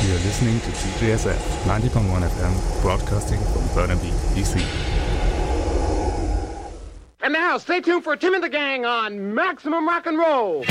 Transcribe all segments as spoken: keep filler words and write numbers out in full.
You're listening to T J S F ninety point one F M, broadcasting from Burnaby, D C. And now, stay tuned for Tim and the Gang on Maximum Rock and Roll.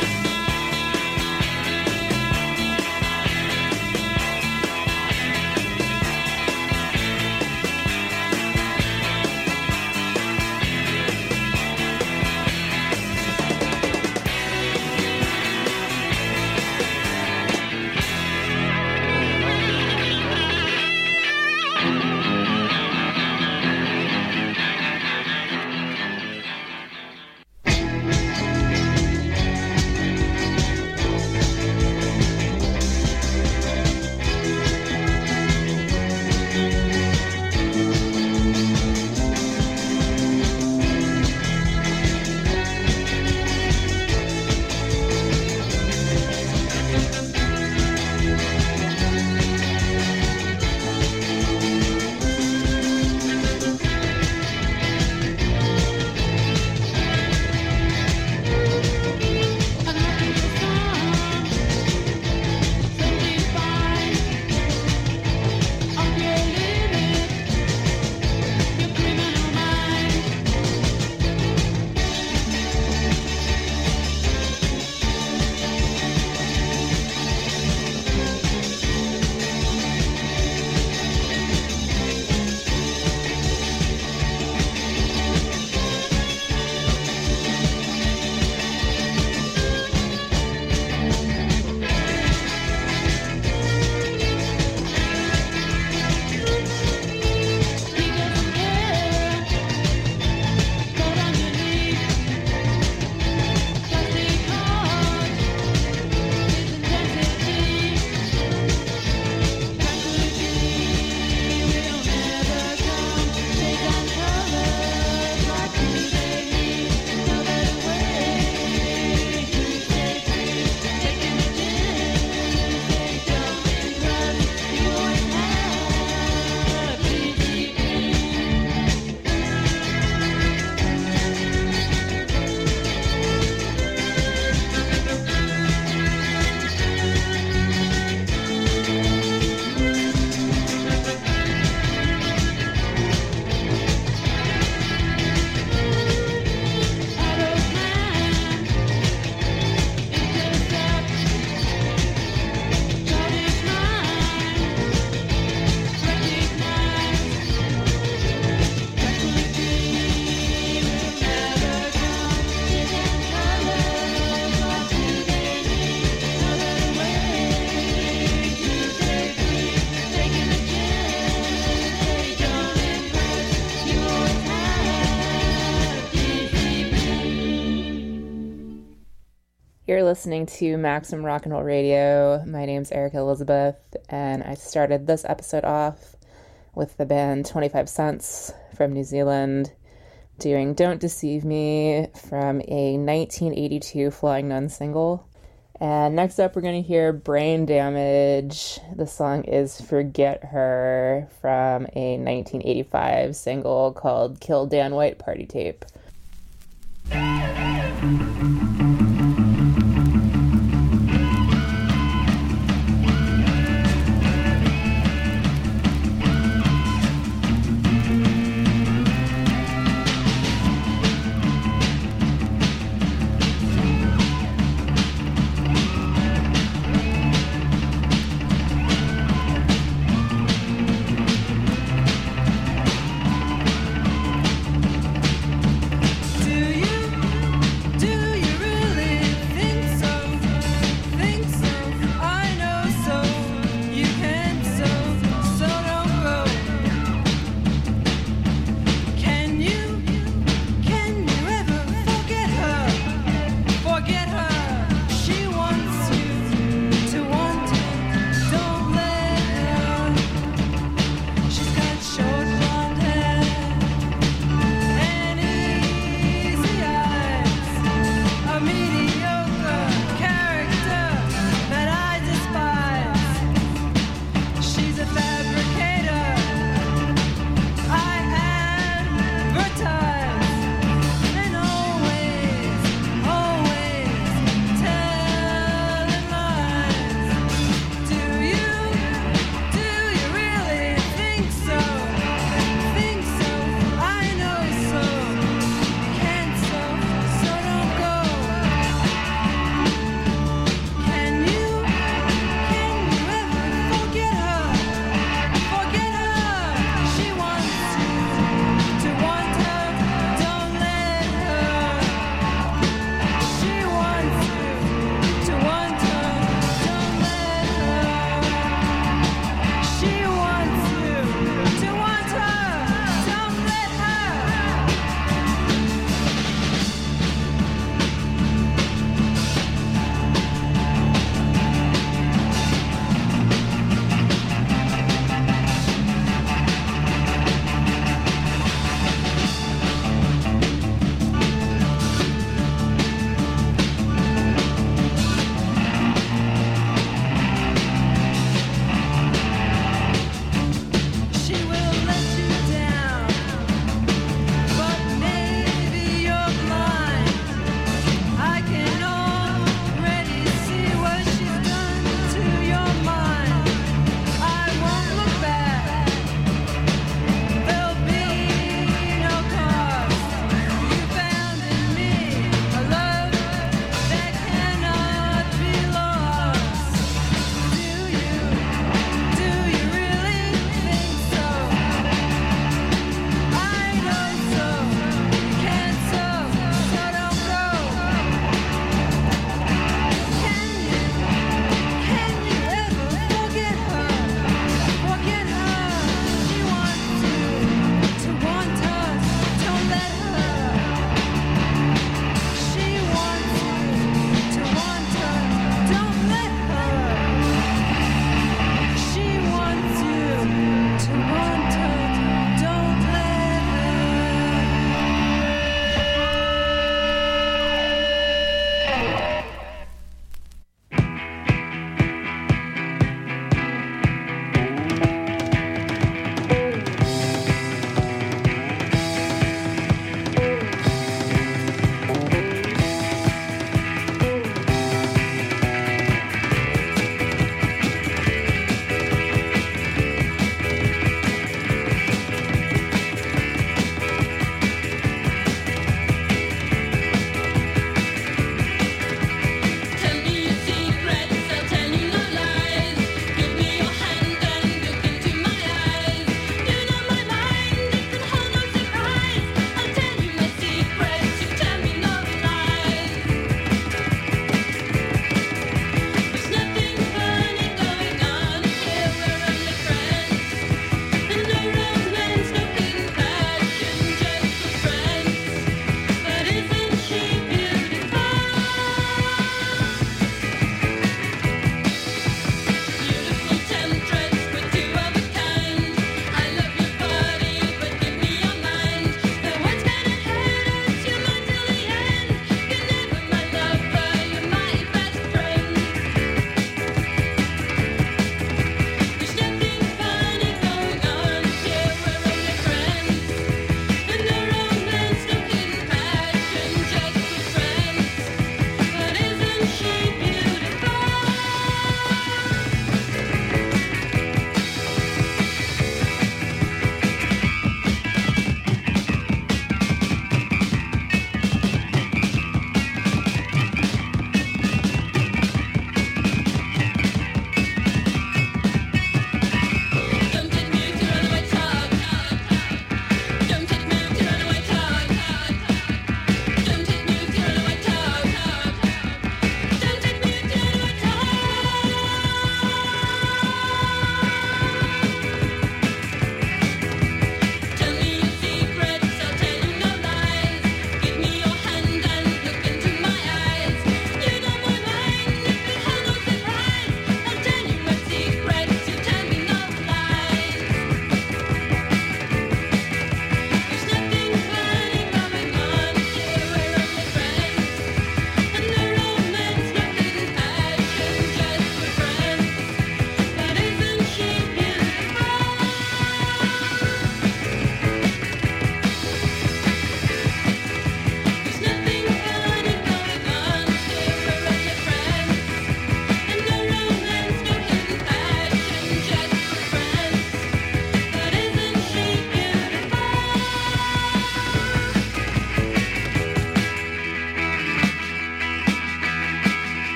You're listening to Maximum Rock and Roll Radio. My name's Erica Elizabeth, and I started this episode off with the band twenty-five cents from New Zealand doing Don't Deceive Me from a nineteen eighty-two Flying Nun single. And next up, we're going to hear Brain Damage. The song is Forget Her from a nineteen eighty-five single called Kill Dan White Party Tape. Do you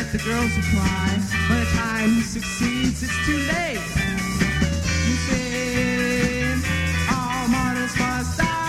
that the girls apply. By the time he succeeds, it's too late. You say all mortals must die.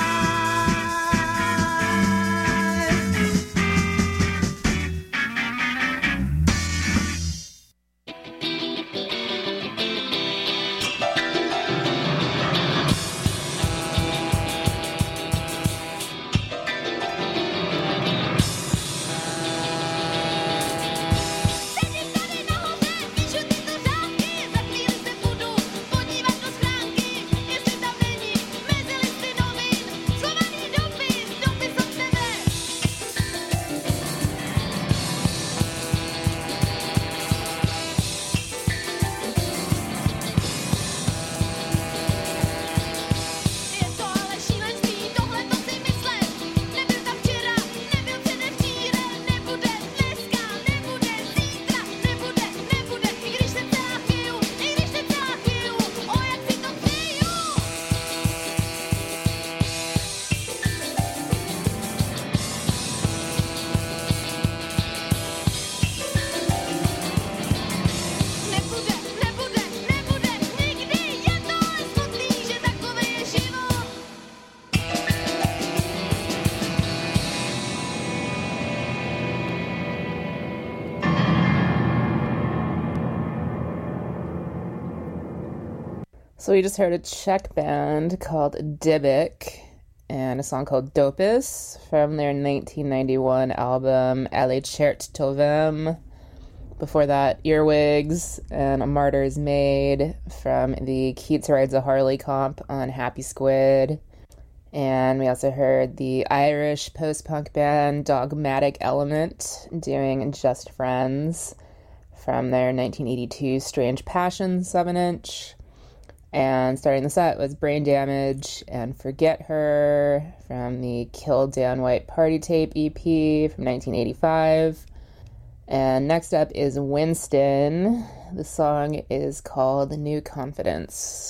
So we just heard a Czech band called Dybbuk and a song called Dopis from their nineteen ninety-one album Ale Čert to Vem. Before that, Earwigs and A Martyr's Maid from the Keats Rides a Harley comp on Happy Squid. And we also heard the Irish post-punk band Dogmatic Element doing Just Friends from their nineteen eighty-two Strange Passions seven inch. And starting the set was Brain Damage and Forget Her from the Kill Dan White Party Tape E P from nineteen eighty-five. And next up is Winston. The song is called New Confidence.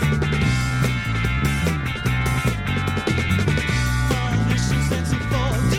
Sense of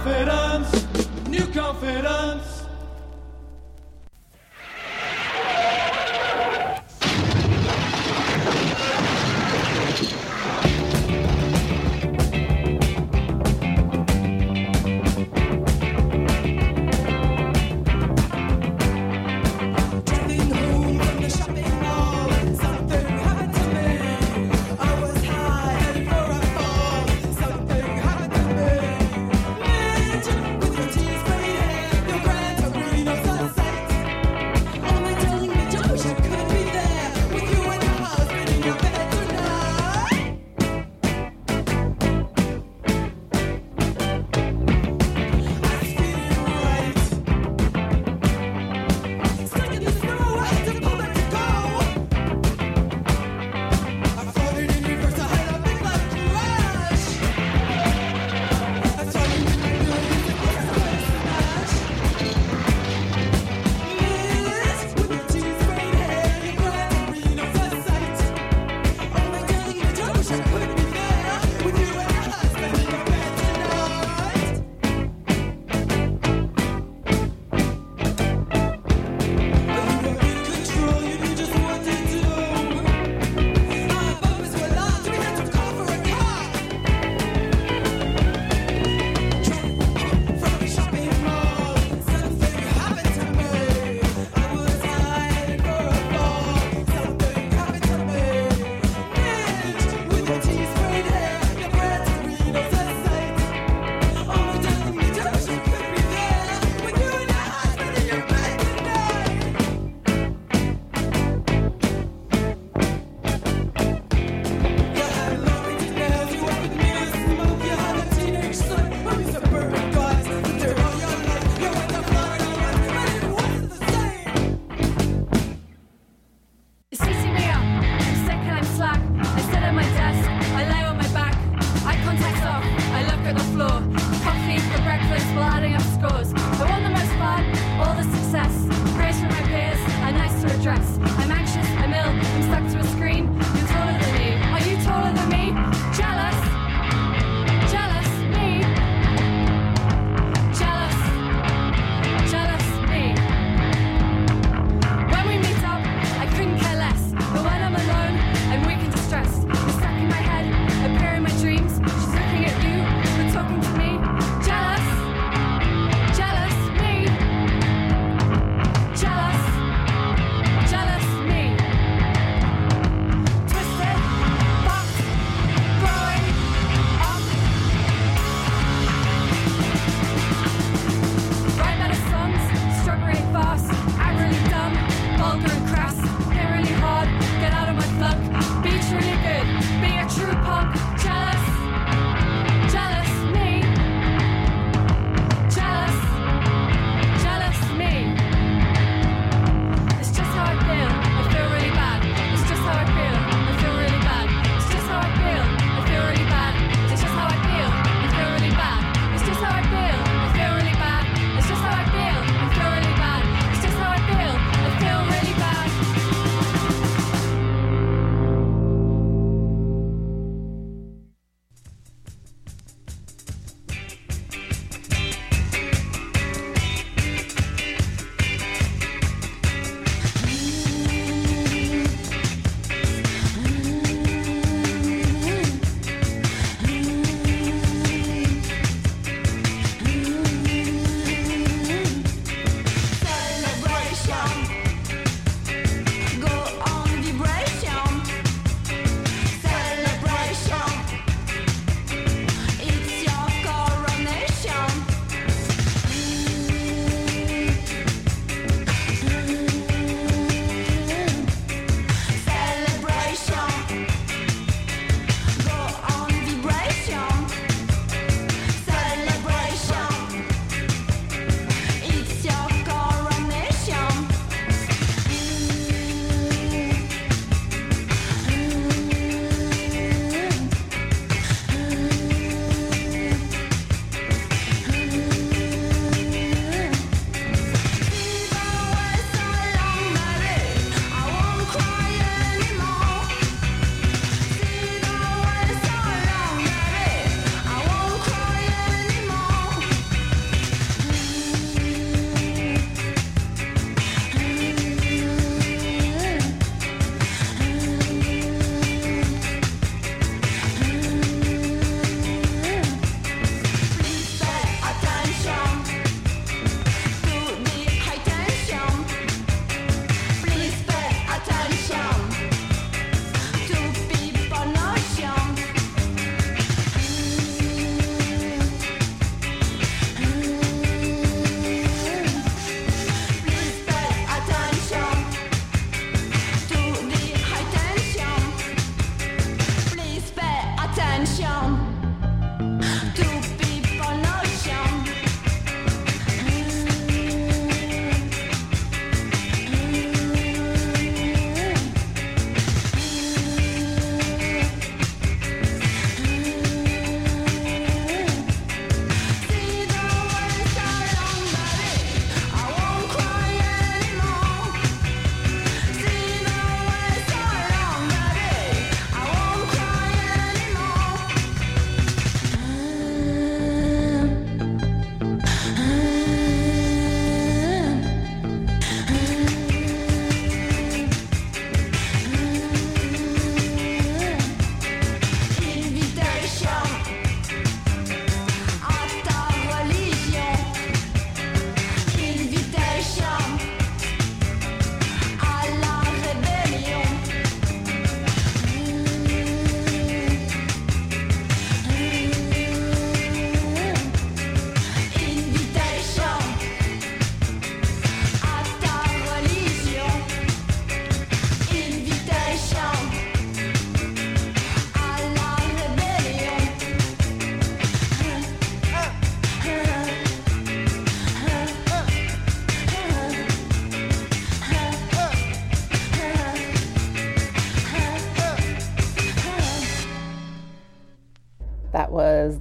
confidence, new confidence. Jealous, jealous me.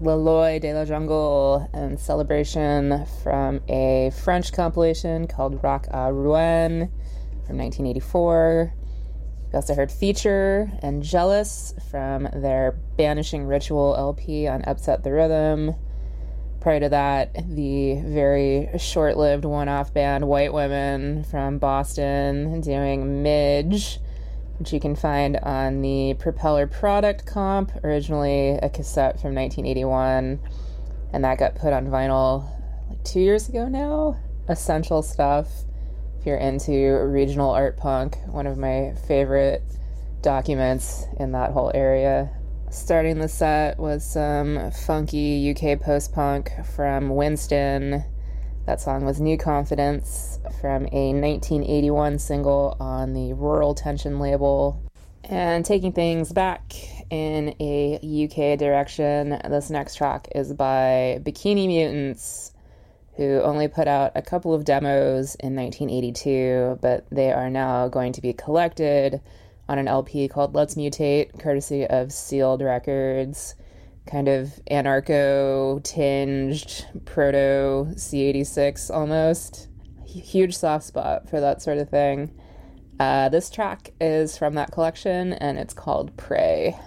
Le Loi de la Jungle and Celebration from a French compilation called Rock à Rouen from nineteen eighty-four. We also heard Feature and Jealous from their Banishing Ritual L P on Upset the Rhythm. Prior to that, the very short-lived one-off band White Women from Boston doing Midge, which you can find on the Propeller Product comp, originally a cassette from nineteen eighty-one, and that got put on vinyl like two years ago now. Essential stuff if you're into regional art punk, one of my favorite documents in that whole area. Starting the set was some funky U K post-punk from Winston. That song was New Confidence from a nineteen eighty-one single on the Rural Tension label. And taking things back in a U K direction, this next track is by Bikini Mutants, who only put out a couple of demos in nineteen eighty-two, but they are now going to be collected on an L P called Let's Mutate, courtesy of Sealed Records. Kind of anarcho-tinged, proto-C eighty-six almost. Huge soft spot for that sort of thing. Uh, this track is from that collection, and it's called Prey.